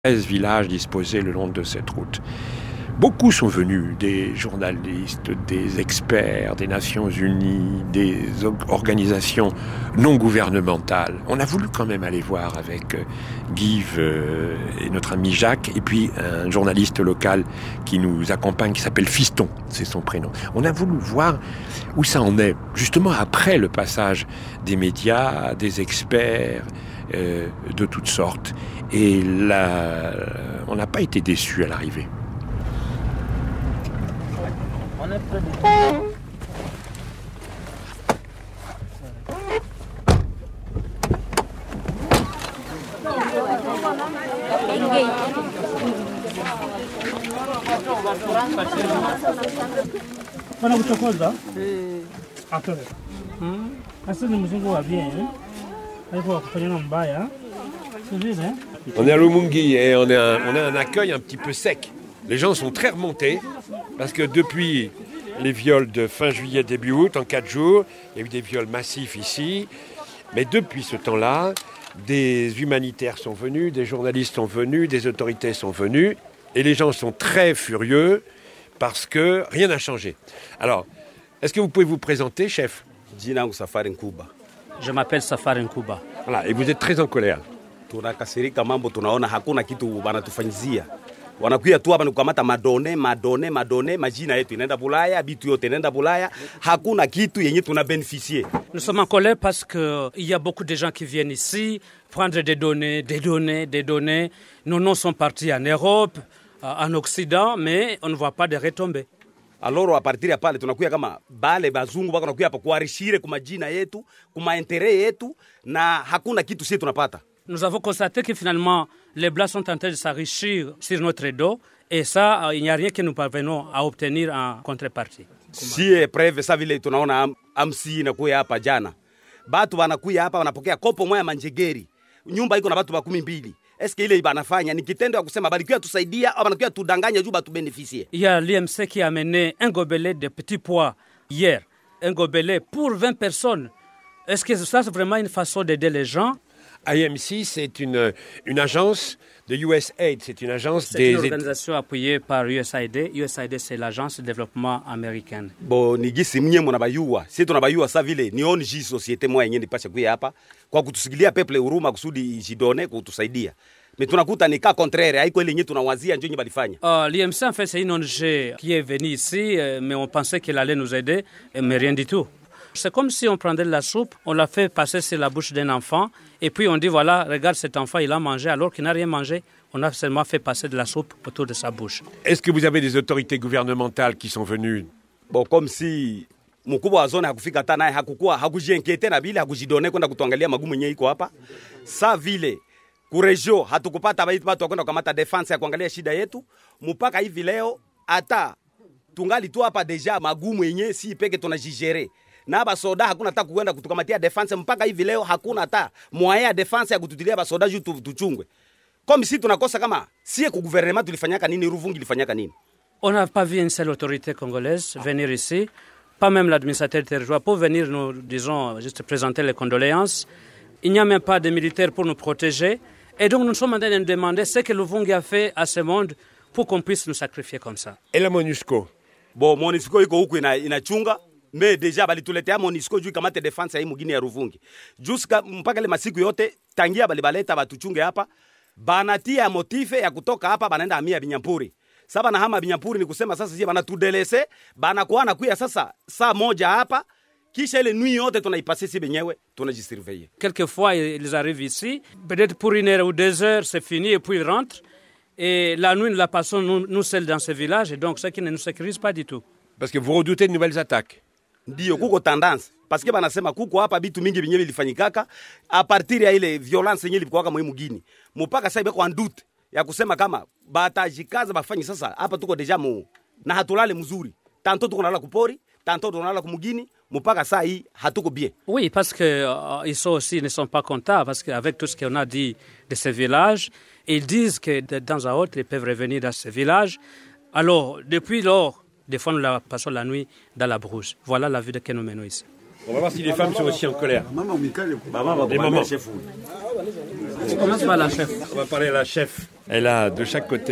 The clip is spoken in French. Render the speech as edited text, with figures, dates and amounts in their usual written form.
13 villages disposés le long de cette route. Beaucoup sont venus, des journalistes, des experts, des Nations Unies, des organisations non gouvernementales. On a voulu quand même aller voir avec Guy et notre ami Jacques, et puis un journaliste local qui nous accompagne, qui s'appelle Fiston, c'est son prénom. On a voulu voir où ça en est, justement après le passage des médias, des experts, de toutes sortes. Et là, on n'a pas été déçus à l'arrivée. On est près de... Wanakuchokoza? Atoe. Sasa ni mzungu wa bien. Hapo kufanya mbaya. On est à Lumungi et on a un accueil un petit peu sec. Les gens sont très remontés parce que depuis les viols de fin juillet, début août, en 4 jours, il y a eu des viols massifs ici. Mais depuis ce temps-là, des humanitaires sont venus, des journalistes sont venus, des autorités sont venues. Et les gens sont très furieux parce que rien n'a changé. Alors, est-ce que vous pouvez vous présenter, chef? Je m'appelle Safari Nkuba. Voilà, et vous êtes très en colère. Tunakasirika mambo tunaona hakuna kitu banatufanyizia. Wanakuja tu hapa kukamata madone majina yetu inaenda Bulaya, bitu yote inaenda Bulaya, hakuna kitu yenye tuna bénéficier. Nous sommes en colère parce que il y a beaucoup de gens qui viennent ici prendre des données. Nos noms sont partis en Europe, en Occident, mais on ne voit pas de retombées. Alors à partir ya pale tunakuya kama bale bazungu bako nakuya hapa kuarishire kwa majina yetu, kwa intérêt yetu na hakuna kitu sisi tunapata. Nous avons constaté que finalement, les Blancs sont en train de s'enrichir sur notre dos. Et ça, il n'y a rien que nous parvenons à obtenir en contrepartie. Si preuve ça vile tunaona amsi inakuya hapa jana. Batu wanakuya hapa wanapokea kopo moja manjegeri. Nyumba iko na batu 12. Est-ce que ile banafanya ni kitendo ya kusema balikuwa tusaidia au banakuwa tudanganya juu batu bénéficier? Il y a l'IMC qui a amené un gobelet de petits pois hier. Un gobelet pour 20 personnes. Est-ce que ça c'est vraiment une façon d'aider les gens? IMC, c'est une agence de USAID, c'est une agence C'est une organisation appuyée par USAID. USAID, c'est l'agence de développement américaine. Bo nigisi mnye mnabayua. Sisi tunabayua sa vile ni ONG societe moja yenyewe nipasha kuja hapa kwa kutusigilia peple huruma kusudi jidone kutusaidia. Mais tunakuta ni cas contraire, haiko ile yenyewe tunawazia njoo balifanya. L'IMC en fait c'est une ONG qui est venue ici mais on pensait qu'elle allait nous aider mais rien du tout. C'est comme si on prenait de la soupe, on l'a fait passer sur la bouche d'un enfant, et puis on dit voilà, regarde cet enfant, il a mangé alors qu'il n'a rien mangé. On a seulement fait passer de la soupe autour de sa bouche. Est-ce que vous avez des autorités gouvernementales qui sont venues? Bon, comme si mkubwa wa zone hakufika hata naye hakujienquete na vile hakujidone kwenda kutuangalia magumu yenyewe iko hapa. Sa vile kuregio hatukupata watu kwenda kukamata defense ya kuangalia shida yetu, mpaka hivi leo hata tungali tu hapa deja magumu yenyewe si peke tunajigere. Na basoda hakuna hata kuenda kutukamatia defense mpaka hivi leo hakuna hata moyen ya defense ya kututilia basoda juu tuchungwe. Comme si tunakosa kama si ku gouvernement tulifanyaka nini, Ruvungi ilifanyaka nini? On n'a pas vu une seule autorité congolaise venir ici, pas même l'administrateur territorial pour venir nous disons juste présenter les condoléances. Il n'y a même pas de militaires pour nous protéger et donc nous sommes en train de nous demander ce que Ruvungi a fait à ce monde pour qu'on puisse nous sacrifier comme ça. Et la MONUSCO? Bon, MONUSCO iko huku inachunga. Mais déjà balituletea MONUSCO juu kama te defense ya mugini ya Ruvungi. Jusqu'à mpaka ile masiku yote tangia balibaleta batuchunge hapa. Banatia motive ya kutoka hapa banaenda hamia Binyampuri. Sasa na hama Binyampuri ni kusema sasa sisi banatudelese, banakuwa nakuya sasa saa moja hapa. Kisha ile nuit yote tunaipasser si benyewe, tunajisurveiller. Quelquefois ils arrivent ici, peut-être pour 1 heure ou 2 heures, c'est fini et puis ils rentrent. Et la nuit nous la passons nous seuls dans ce village et donc ce qui ne nous sécurise pas du tout. Parce que vous redoutez de nouvelles attaques. Ndio kuko tendance parce que banasema kuko hapa bitu mingi binyewe vilifanyikaka a partir ya ile violence yenyewe ilikuwa kama mugini mpaka sasa ibeko andute ya kusema kama batajikaza bafanye sasa hapa tuko deja mu na hatulale mzuri tanto tuko nalala kupori tanto tunalala kumugini mpaka saa hii hatuko bien. Oui, parce que ils sont aussi ne sont pas contents parce qu'avec tout ce qu'on a dit de ces villages, ils disent que de temps à autre ils peuvent revenir dans ces villages. Alors depuis lors des fois, nous passons la nuit dans la brousse. Voilà la vie que nous menons ici. On va voir si les femmes sont aussi en colère. Les mamans. On commence par la chef. On va parler à la chef. Elle a de chaque côté